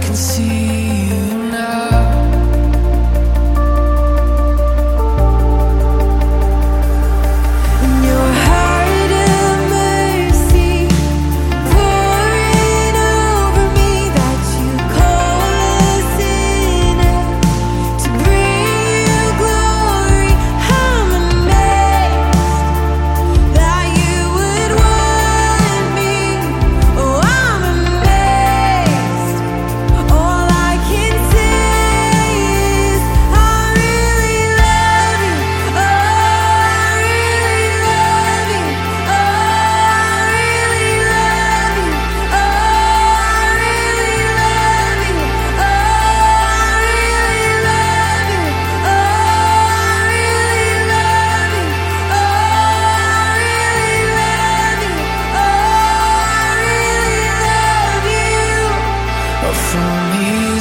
can see you now. And your heart of mercy pouring over me, that you call a sinner to bring you glory. I'm amazed that you would want me. Oh, I'm amazed. All I can say is I really love you. Oh, I really love you. Oh, I really love you. Oh, I really love you. Oh, I really love you. Oh, I really love you. Oh, I really love you. Oh, I really love you. Oh, from me